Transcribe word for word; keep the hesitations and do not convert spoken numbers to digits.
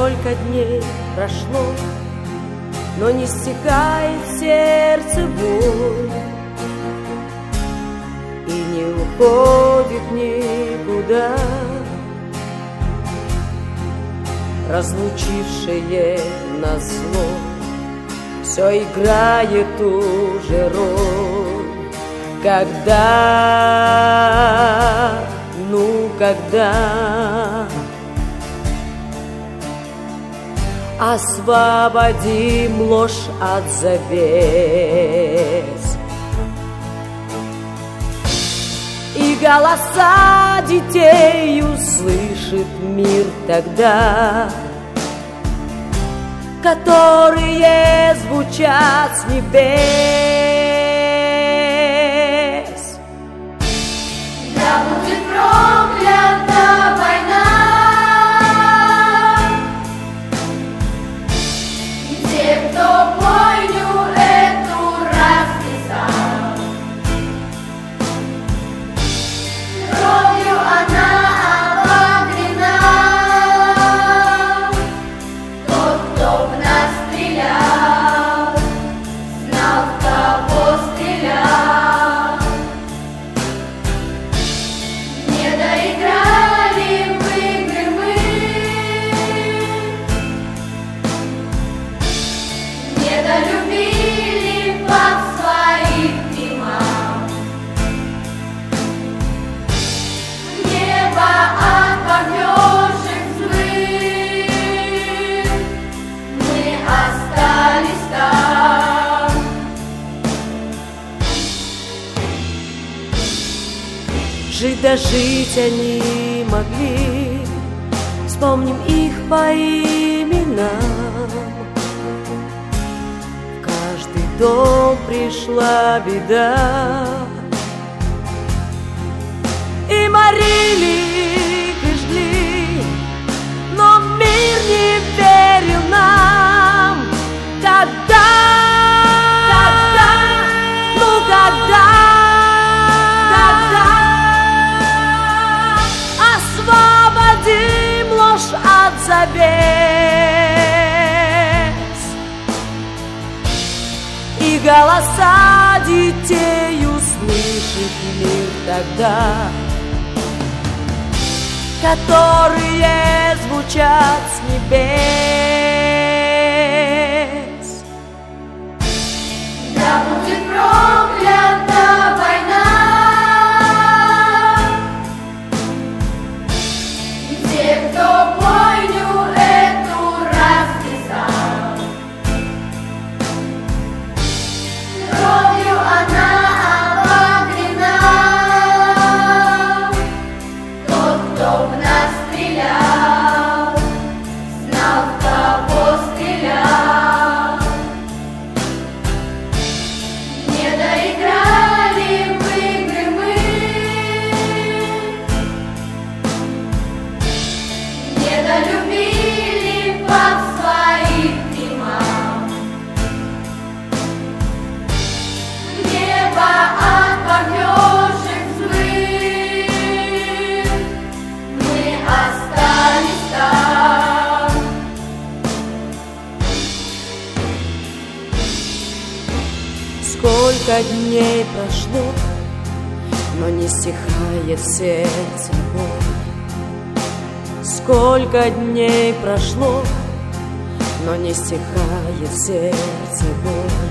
Сколько дней прошло, но не стихает в сердце боль и не уходит никуда. Разлучившее нас зло все играет ту же роль. Когда, ну когда освободим ложь от завес, и голоса детей услышит мир тогда, которые звучат с небес. Да будет проклята война, и те, кто войну эту расписал, кровью она обогрена. Тот, кто в нас стрелял, знал, в кого стрелял. Не доиграли в игры мы, не долюбили под своих примат. Небо от бомбежек злых, мы остались там. Жить да жить они могли, вспомним их по именам. В каждый дом пришла беда, и морили их и жгли, но мир не верил нам. Когда, когда, ну когда, когда освободим ложь от завес, и голоса детей услышит мир тогда, которые звучат с небес. Да будет проклята война, и те, кто войну эту расписал, кровью она обогрена. Тот, кто в нас стрелял, знал, в кого стрелял. Не доиграли в игры мы, не долюбили под своих примат. Небо от бомбежек злых, мы остались там. Сколько дней прошло, но не стихает сердце боль. Сколько дней прошло, но не стихает сердце боль.